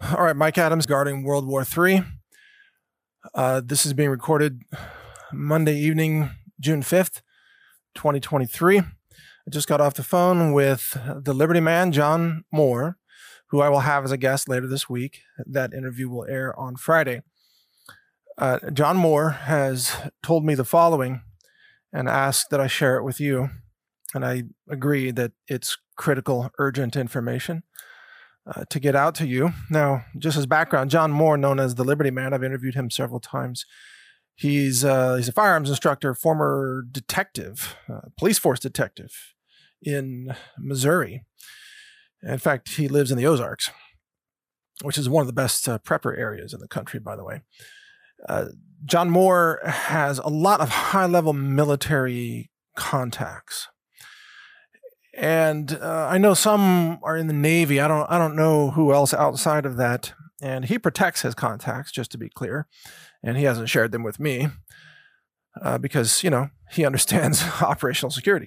All right, Mike Adams regarding World War III. This is being recorded Monday evening, June 5th, 2023. I just got off the phone with the Liberty Man, John Moore, who I will have as a guest later this week. That interview will air on Friday. John Moore has told me the following and asked that I share it with you. And I agree that it's critical, urgent information to get out to you. Now, just as background, John Moore, known as the Liberty Man, I've interviewed him several times. He's a firearms instructor, former detective, police force detective in Missouri. In fact, he lives in the Ozarks, which is one of the best prepper areas in the country, by the way. John Moore has a lot of high-level military contacts. And I know some are in the Navy. I don't know who else outside of that. And he protects his contacts, just to be clear. And he hasn't shared them with me because, he understands operational security.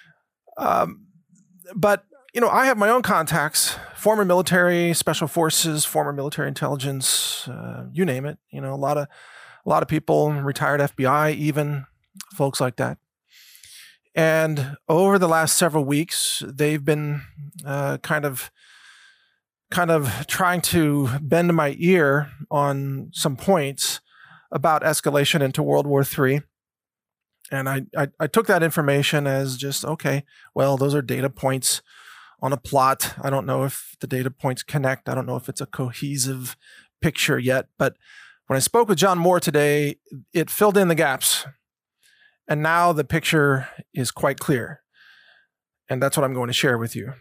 But, I have my own contacts, former military, special forces, former military intelligence, you name it. A lot of people, retired FBI, even folks like that. And over the last several weeks, they've been kind of trying to bend my ear on some points about escalation into World War III. And I took that information as just, okay, well, those are data points on a plot. I don't know if the data points connect. I don't know if it's a cohesive picture yet. But when I spoke with John Moore today, it filled in the gaps. And now the picture is quite clear. And that's what I'm going to share with you.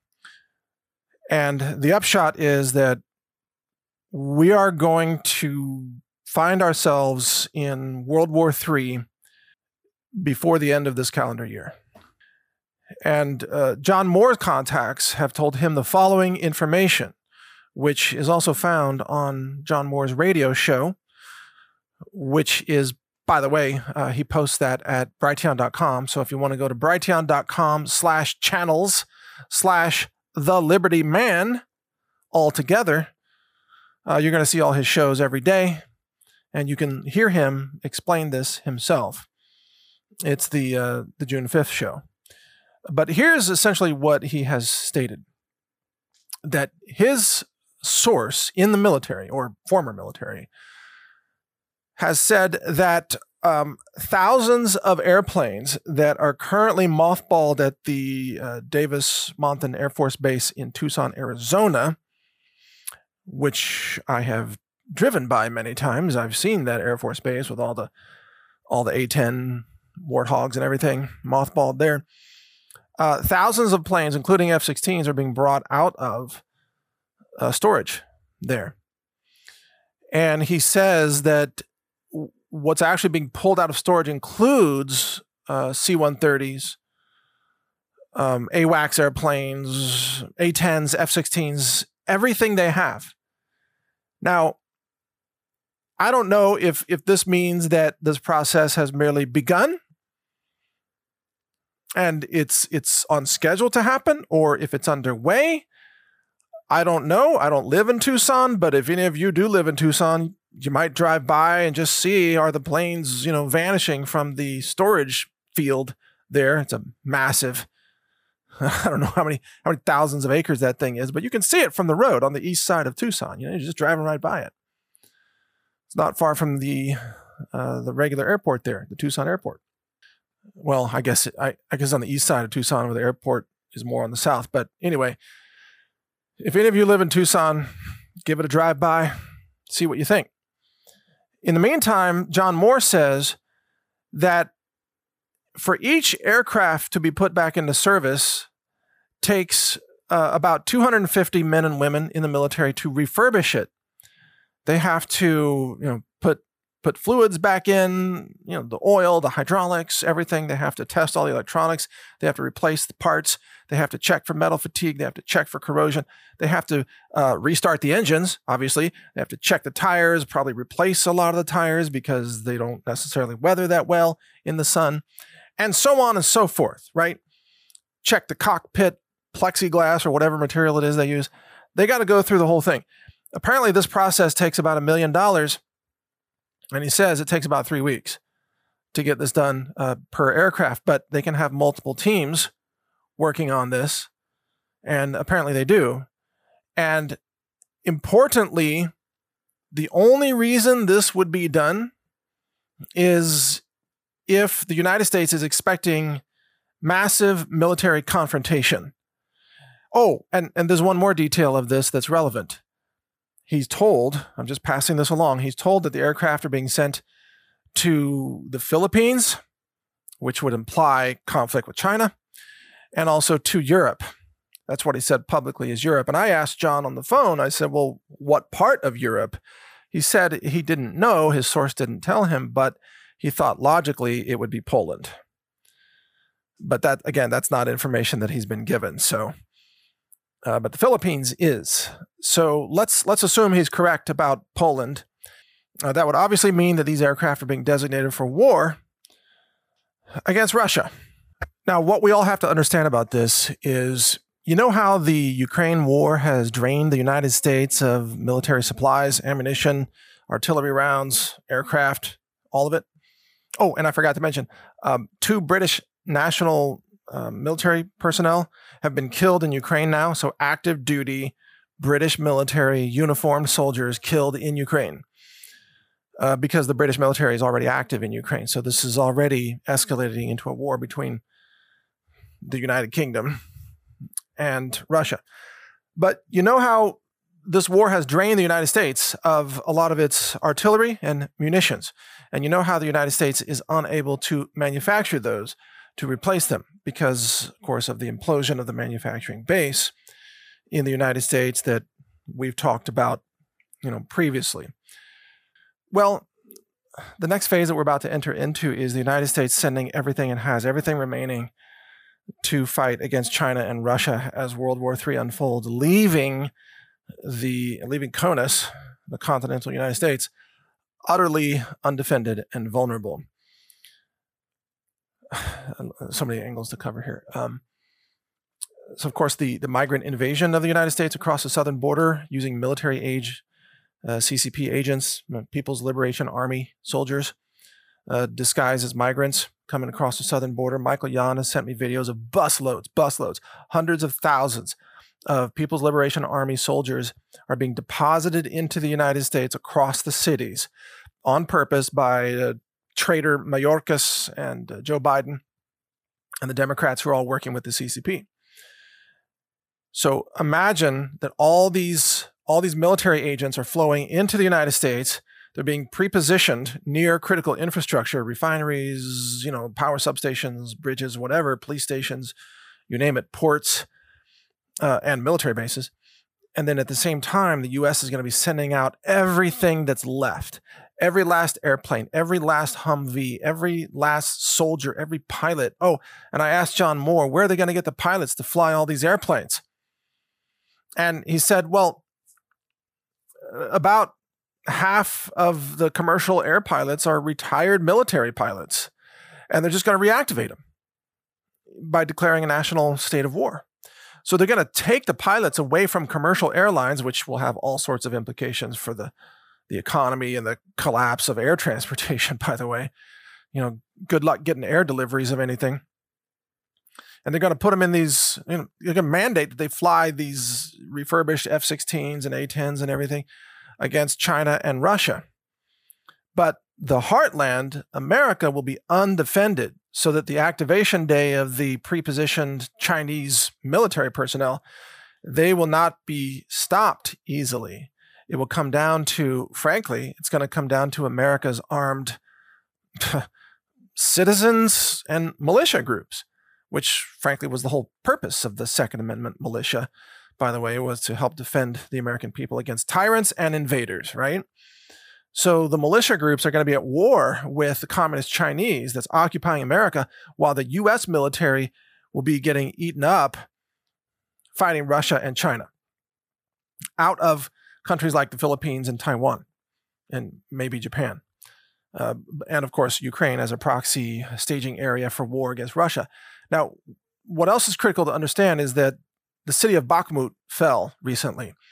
And the upshot is that we are going to find ourselves in World War III before the end of this calendar year. And John Moore's contacts have told him the following information, which is also found on John Moore's radio show, which is, by the way, he posts that at Brighteon.com. So if you want to go to Brighteon.com/channels/The Liberty Man all together, you're going to see all his shows every day. And you can hear him explain this himself. It's the June 5th show. But here's essentially what he has stated. That his source in the military, or former military, has said that thousands of airplanes that are currently mothballed at the Davis-Monthan Air Force Base in Tucson, Arizona, which I have driven by many times. I've seen that Air Force Base with all the A-10 Warthogs and everything mothballed there. Thousands of planes, including F-16s, are being brought out of storage there. And he says that what's actually being pulled out of storage includes C-130s, AWACS airplanes, A-10s, F-16s, everything they have. Now, I don't know if this means that this process has merely begun and it's on schedule to happen, or if it's underway. I don't know. I don't live in Tucson, but if any of you do live in Tucson, you might drive by and just see, are the planes, vanishing from the storage field there. It's a massive, I don't know how many thousands of acres that thing is, but you can see it from the road on the east side of Tucson. You're just driving right by it. It's not far from the regular airport there, the Tucson airport. Well, I guess on the east side of Tucson, where the airport is more on the south. But anyway, if any of you live in Tucson, give it a drive by, see what you think. In the meantime, John Moore says that for each aircraft to be put back into service takes about 250 men and women in the military to refurbish it. They have to, put fluids back in, the oil, the hydraulics, everything. They have to test all the electronics. They have to replace the parts. They have to check for metal fatigue. They have to check for corrosion. They have to restart the engines, obviously. They have to check the tires, probably replace a lot of the tires because they don't necessarily weather that well in the sun, and so on and so forth, right? Check the cockpit plexiglass or whatever material it is they use. They got to go through the whole thing. Apparently, this process takes about $1 million, and he says it takes about 3 weeks to get this done per aircraft, but they can have multiple teams working on this, and apparently they do. And importantly, the only reason this would be done is if the United States is expecting massive military confrontation. Oh, and there's one more detail of this that's relevant. He's told, I'm just passing this along, he's told that the aircraft are being sent to the Philippines, which would imply conflict with China, and also to Europe. That's what he said publicly, is Europe. And I asked John on the phone, I said, well, what part of Europe? He said he didn't know, his source didn't tell him, but he thought logically it would be Poland. But that, again, that's not information that he's been given. So, but the Philippines is. So let's assume he's correct about Poland. That would obviously mean that these aircraft are being designated for war against Russia. Now, what we all have to understand about this is, you know how the Ukraine war has drained the United States of military supplies, ammunition, artillery rounds, aircraft, all of it? Oh, and I forgot to mention, 2 British national military personnel have been killed in Ukraine now. So active duty British military uniformed soldiers killed in Ukraine because the British military is already active in Ukraine. So this is already escalating into a war between the United Kingdom and Russia. But you know how this war has drained the United States of a lot of its artillery and munitions. And you know how the United States is unable to manufacture those to replace them because, of course, of the implosion of the manufacturing base in the United States that we've talked about, previously. Well, the next phase that we're about to enter into is the United States sending everything it has, everything remaining to fight against China and Russia as World War III unfolds, leaving CONUS, the continental United States, utterly undefended and vulnerable. So many angles to cover here. So, of course, the migrant invasion of the United States across the southern border using military-age CCP agents, People's Liberation Army soldiers, disguised as migrants coming across the southern border. Michael Yan has sent me videos of busloads, hundreds of thousands of People's Liberation Army soldiers are being deposited into the United States across the cities on purpose by traitor Mayorkas and Joe Biden and the Democrats who are all working with the CCP. So imagine that all these military agents are flowing into the United States. They're being prepositioned near critical infrastructure, refineries, power substations, bridges, whatever, police stations, you name it, ports, and military bases. And then at the same time, the U.S. is going to be sending out everything that's left. Every last airplane, every last Humvee, every last soldier, every pilot. Oh, and I asked John Moore, where are they going to get the pilots to fly all these airplanes? And he said, well, about half of the commercial air pilots are retired military pilots, and they're just going to reactivate them by declaring a national state of war. So they're going to take the pilots away from commercial airlines, which will have all sorts of implications for the economy and the collapse of air transportation, by the way. Good luck getting air deliveries of anything. And they're going to put them in these, they're going to mandate that they fly these refurbished F-16s and A-10s and everything against China and Russia. But the heartland, America, will be undefended so that the activation day of the prepositioned Chinese military personnel, they will not be stopped easily. It will come down to, frankly, it's going to come down to America's armed citizens and militia groups, which, frankly, was the whole purpose of the Second Amendment militia, by the way, was to help defend the American people against tyrants and invaders, right? So the militia groups are going to be at war with the communist Chinese that's occupying America, while the U.S. military will be getting eaten up fighting Russia and China out of countries like the Philippines and Taiwan and maybe Japan. And, of course, Ukraine as a proxy staging area for war against Russia. Now, what else is critical to understand is that the city of Bakhmut fell recently.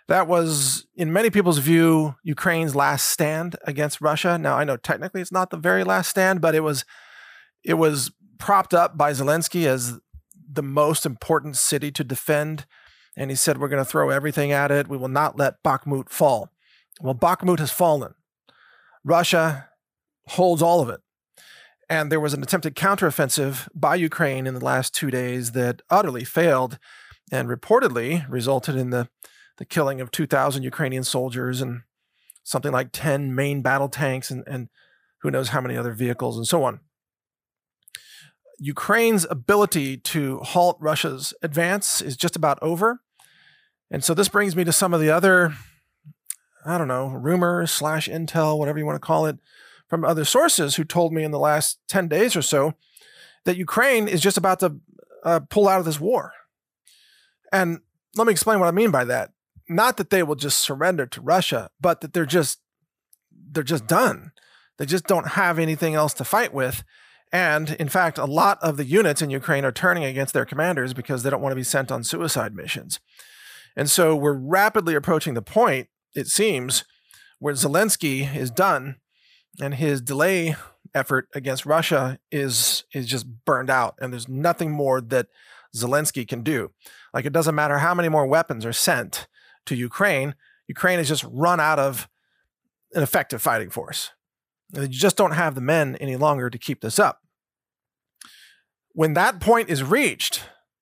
That was, in many people's view, Ukraine's last stand against Russia. Now, I know technically it's not the very last stand, but it was propped up by Zelensky as the most important city to defend. And he said, we're going to throw everything at it. We will not let Bakhmut fall. Well, Bakhmut has fallen. Russia holds all of it. And there was an attempted counteroffensive by Ukraine in the last 2 days that utterly failed and reportedly resulted in the killing of 2,000 Ukrainian soldiers and something like 10 main battle tanks and who knows how many other vehicles and so on. Ukraine's ability to halt Russia's advance is just about over. And so this brings me to some of the other, rumors / intel, whatever you want to call it, from other sources who told me in the last 10 days or so that Ukraine is just about to pull out of this war. And let me explain what I mean by that. Not that they will just surrender to Russia, but that they're just done. They just don't have anything else to fight with. And in fact, a lot of the units in Ukraine are turning against their commanders because they don't want to be sent on suicide missions. And so we're rapidly approaching the point, it seems, where Zelensky is done and his delay effort against Russia is just burned out. And there's nothing more that Zelensky can do. Like, it doesn't matter how many more weapons are sent to Ukraine. Ukraine has just run out of an effective fighting force. You just don't have the men any longer to keep this up. When that point is reached,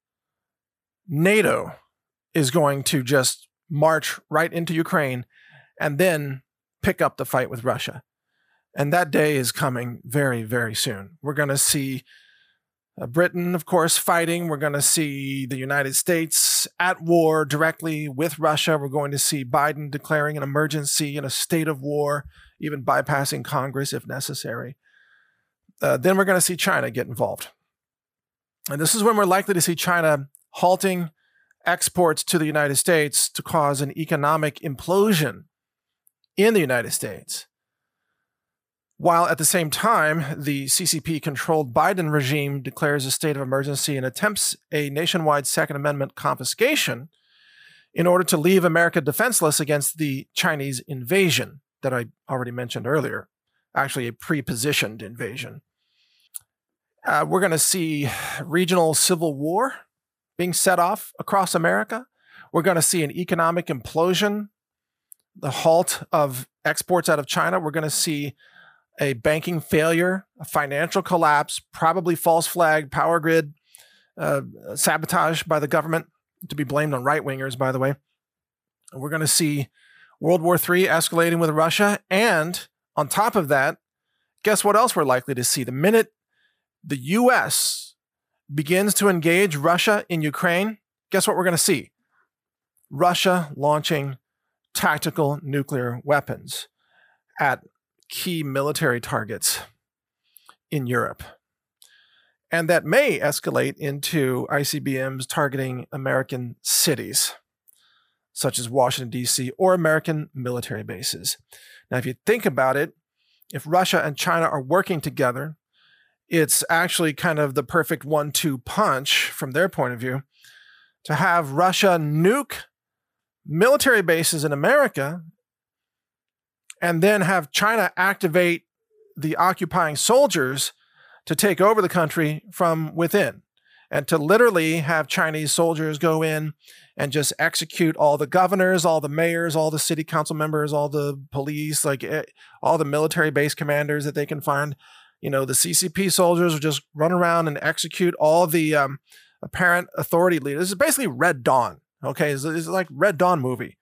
NATO is going to just march right into Ukraine and then pick up the fight with Russia. And that day is coming very, very soon. We're going to see Britain, of course, fighting. We're going to see the United States at war directly with Russia. We're going to see Biden declaring an emergency in a state of war, even bypassing Congress if necessary. Then we're going to see China get involved. And this is when we're likely to see China halting exports to the United States to cause an economic implosion in the United States. While at the same time, the CCP-controlled Biden regime declares a state of emergency and attempts a nationwide Second Amendment confiscation in order to leave America defenseless against the Chinese invasion that I already mentioned earlier, actually a pre-positioned invasion. We're going to see regional civil war being set off across America. We're going to see an economic implosion, the halt of exports out of China. We're going to see a banking failure, a financial collapse, probably false flag, power grid sabotage by the government, to be blamed on right-wingers, by the way. We're going to see World War III escalating with Russia. And on top of that, guess what else we're likely to see? The minute the U.S. begins to engage Russia in Ukraine, guess what we're going to see? Russia launching tactical nuclear weapons at key military targets in Europe. And that may escalate into ICBMs targeting American cities, such as Washington, D.C., or American military bases. Now, if you think about it, if Russia and China are working together, it's actually kind of the perfect 1-2 punch from their point of view to have Russia nuke military bases in America and then have China activate the occupying soldiers to take over the country from within, and to literally have Chinese soldiers go in and just execute all the governors, all the mayors, all the city council members, all the police, like all the military base commanders that they can find. You know, the CCP soldiers will just run around and execute all the apparent authority leaders. This is basically Red Dawn. Okay, it's like Red Dawn movie.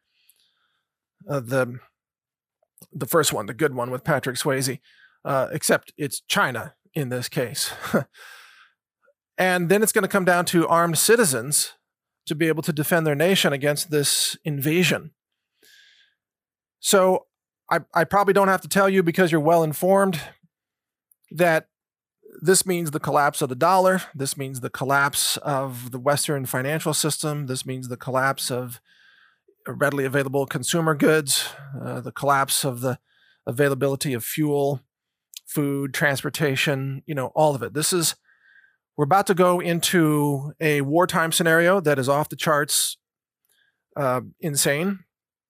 The first one, the good one with Patrick Swayze, except it's China in this case. And then it's going to come down to armed citizens to be able to defend their nation against this invasion. So I probably don't have to tell you, because you're well informed, that this means the collapse of the dollar. This means the collapse of the Western financial system. This means the collapse of readily available consumer goods, the collapse of the availability of fuel, food, transportation, all of it. We're about to go into a wartime scenario that is off the charts insane.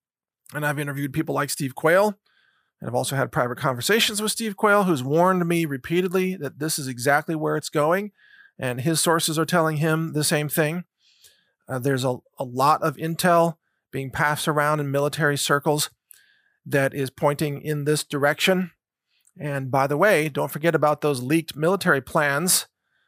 And I've interviewed people like Steve Quayle, and I've also had private conversations with Steve Quayle, who's warned me repeatedly that this is exactly where it's going, and his sources are telling him the same thing. There's a lot of intel being passed around in military circles that is pointing in this direction. And by the way, don't forget about those leaked military plans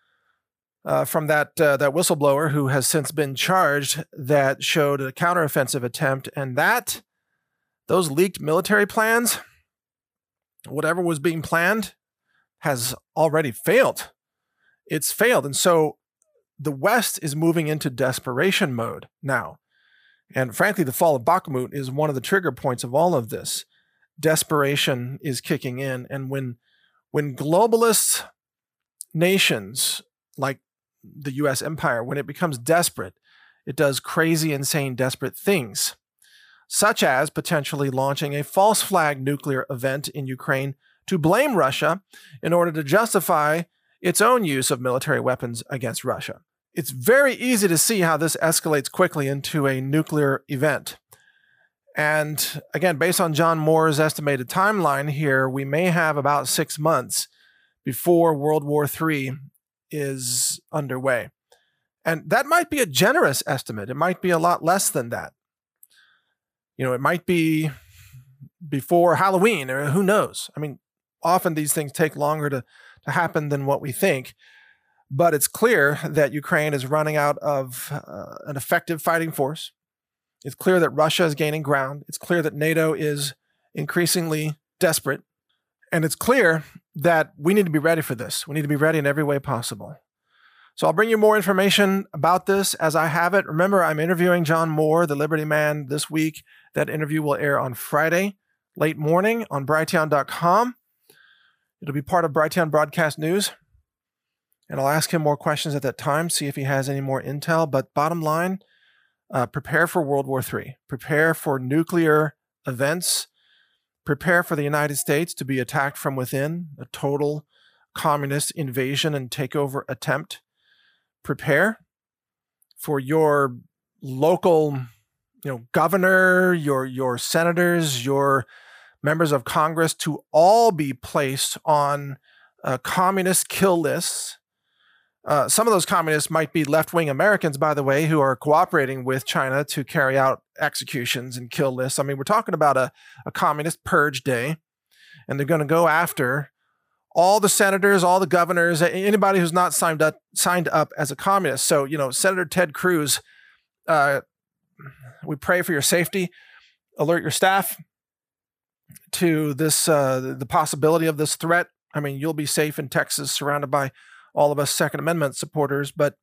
from that whistleblower who has since been charged that showed a counteroffensive attempt, and those leaked military plans, whatever was being planned, has already failed. It's failed. And so the West is moving into desperation mode now. And frankly, the fall of Bakhmut is one of the trigger points of all of this. Desperation is kicking in. And when globalist nations like the US empire, when it becomes desperate, it does crazy, insane, desperate things, such as potentially launching a false flag nuclear event in Ukraine to blame Russia in order to justify its own use of military weapons against Russia. It's very easy to see how this escalates quickly into a nuclear event. And again, based on John Moore's estimated timeline here, we may have about 6 months before World War III is underway. And that might be a generous estimate. It might be a lot less than that. It might be before Halloween, or who knows? I mean, often these things take longer to happen than what we think. But it's clear that Ukraine is running out of an effective fighting force. It's clear that Russia is gaining ground. It's clear that NATO is increasingly desperate. And it's clear that we need to be ready for this. We need to be ready in every way possible. So I'll bring you more information about this as I have it. Remember, I'm interviewing John Moore, the Liberty Man, this week. That interview will air on Friday, late morning on Brighteon.com. It'll be part of Brighteon Broadcast News. And I'll ask him more questions at that time, see if he has any more intel. But bottom line, prepare for World War III. Prepare for nuclear events. Prepare for the United States to be attacked from within, a total communist invasion and takeover attempt. Prepare for your local, governor, your senators, your members of Congress to all be placed on communist kill lists. Some of those communists might be left-wing Americans, by the way, who are cooperating with China to carry out executions and kill lists. I mean, we're talking about a communist purge day, and they're going to go after all the senators, all the governors, anybody who's not signed up as a communist. So, Senator Ted Cruz, we pray for your safety. Alert your staff to this, the possibility of this threat. I mean, you'll be safe in Texas, surrounded by all of us Second Amendment supporters, but,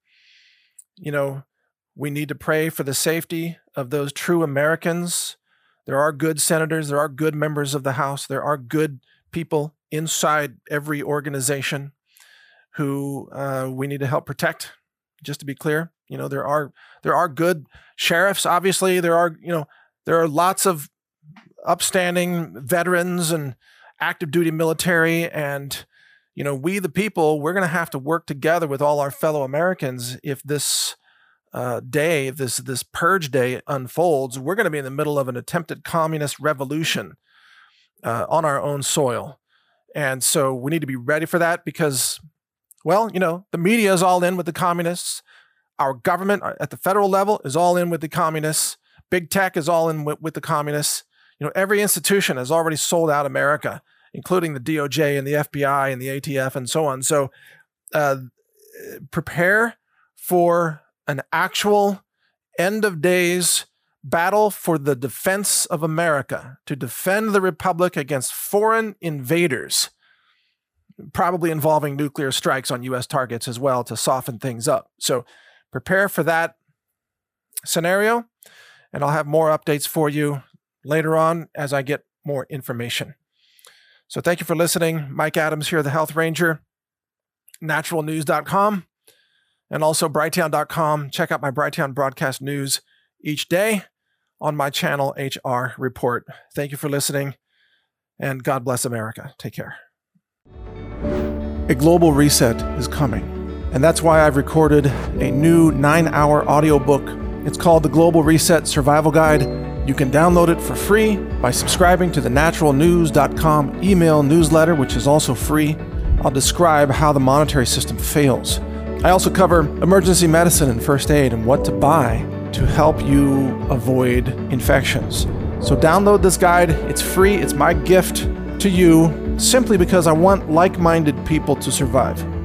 we need to pray for the safety of those true Americans. There are good senators. There are good members of the House. There are good people inside every organization who we need to help protect. Just to be clear, there are good sheriffs. Obviously, there are lots of upstanding veterans and active duty military, and we the people, we're going to have to work together with all our fellow Americans if this day, this purge day unfolds. We're going to be in the middle of an attempted communist revolution on our own soil. And so we need to be ready for that because, the media is all in with the communists. Our government at the federal level is all in with the communists. Big tech is all in with the communists. Every institution has already sold out America, including the DOJ and the FBI and the ATF and so on. So prepare for an actual end of days battle for the defense of America, to defend the Republic against foreign invaders, probably involving nuclear strikes on U.S. targets as well to soften things up. So prepare for that scenario, and I'll have more updates for you later on as I get more information. So thank you for listening. Mike Adams here, the Health Ranger, naturalnews.com, and also Brighteon.com. Check out my Brighteon broadcast news each day on my channel, HR Report. Thank you for listening, and God bless America. Take care. A global reset is coming, and that's why I've recorded a new 9-hour audiobook. It's called The Global Reset Survival Guide. You can download it for free by subscribing to the naturalnews.com email newsletter, which is also free. I'll describe how the monetary system fails. I also cover emergency medicine and first aid and what to buy to help you avoid infections. So download this guide. It's free. It's my gift to you simply because I want like-minded people to survive.